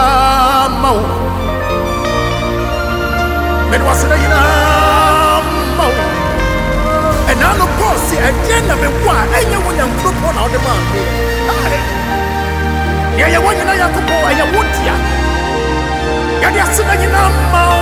mau. Men was na yina mau. And now no boss agenda me wa enye wonya mpropo na ode ma me. Ya wonya na yakobo aya wotia. Ya dia sina yina mau.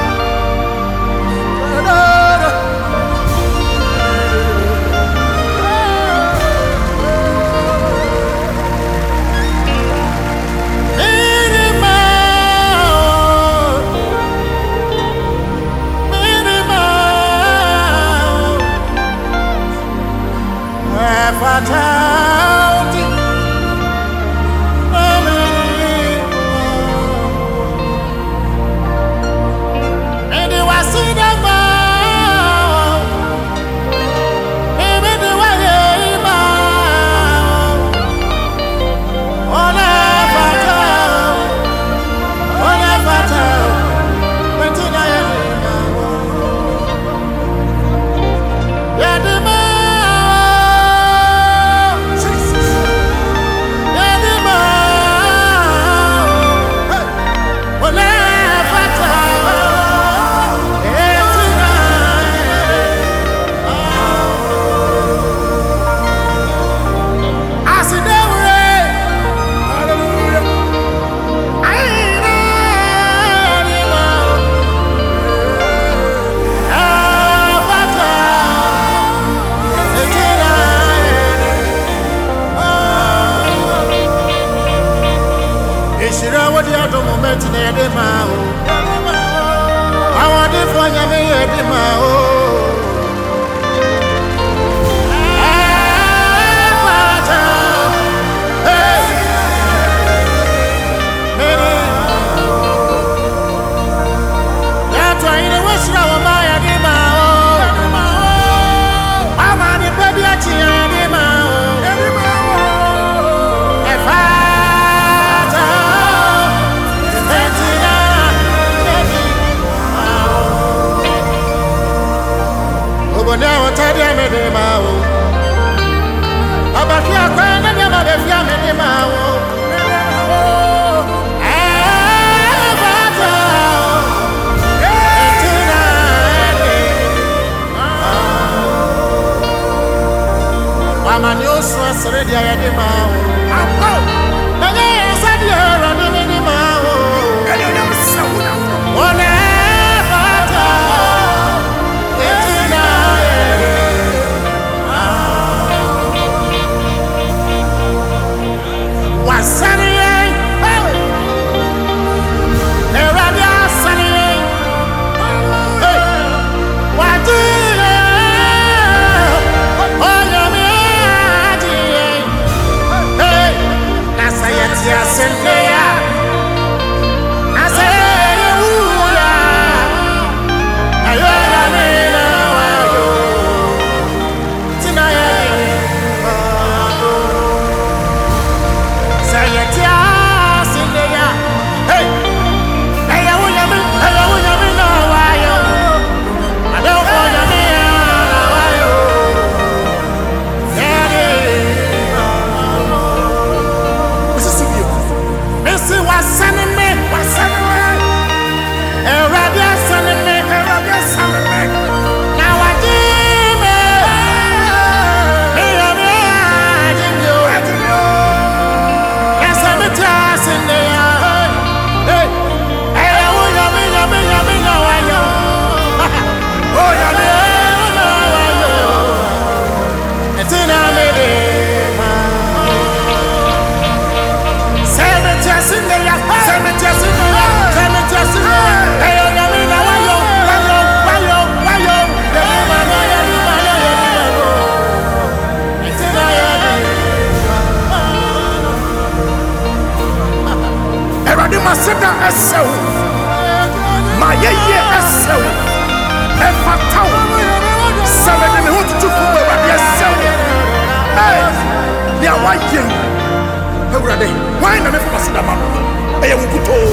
Why not if I sit down? I am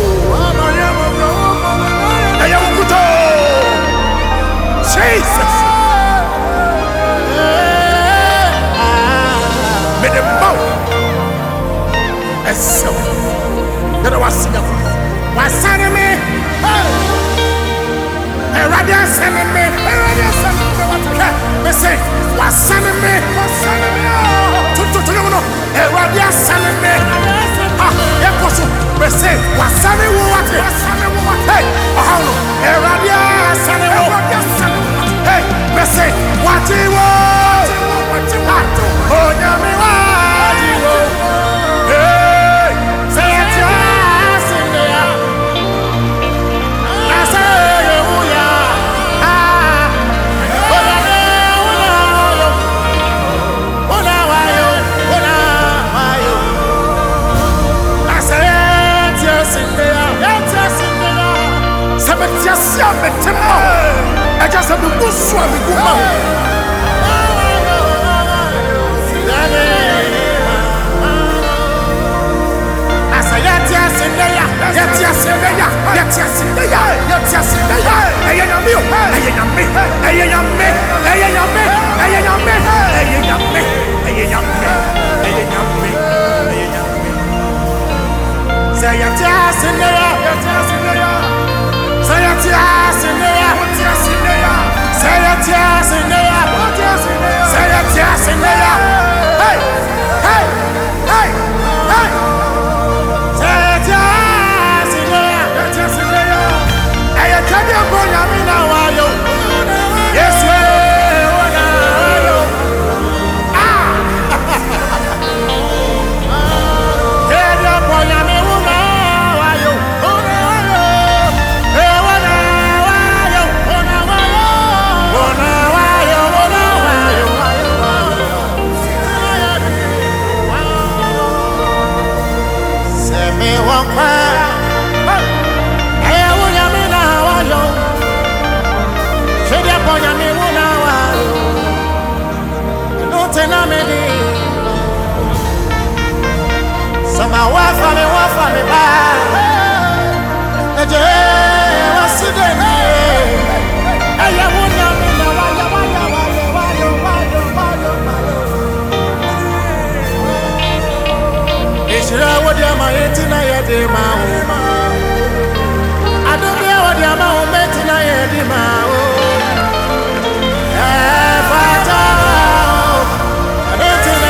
Jesus. May the mouth and so that I was sing up. What's sending me? Radia sending me. Radia sending me. What the heck? They say, what's sending me? What's sending me? Radia sending me. Yeah, what's up? They say, what's sending me? What? What's sending me? What? Hey, Radia sending me. Hey, they say, what do you want? Oh, yeah, me what do you want? Hey, say it, yes, in there. I say, oh, yeah. I say, yes, in there. Yes, in there. Yes, I just have to go swim with you. I say, yes, in there. Yes, in there. Yes, in there. Yes, in there. Hey, you me. Hey, you me. Hey, you me. Hey, you me. Hey, you me. Hey, you me. Hey, you me. Hey, you me. Hey, you me. Say, yes, in there. Yes, in there. Say it, yes, in there. Yes, in there. Say it, yes, in there. Say it, yes, in there. Hey, hey, hey, hey. Say it, yes, in there. Yes, in there. Hey, you can't be a boy, I mean, now are you? Yes, you are you. Ah. Hey, you boy, I mean, now are you? Sama wafa me ba eje wasideni aya wonya me na Ishira wodi ama yetina yedi ma o Adobe wodi ama o metina yedi ma o Fata adotina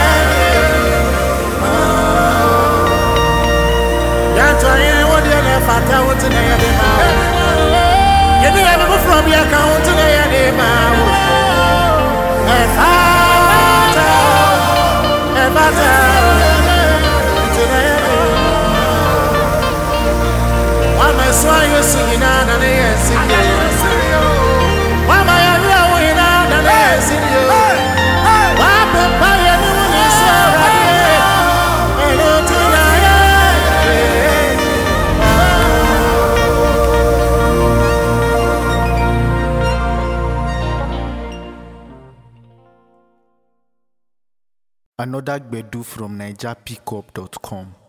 Fata won't na ya de ma o. You know I go from your account na ya de ma o. Fata, fata, na ya de. Wa ma so ayo singina na na ya singi. Wa ma ya ro ina na na ya singi. Wa papa ya ni mo ni so ra de. Eno tu na ya. Another Gbedu from NigerPickup.com.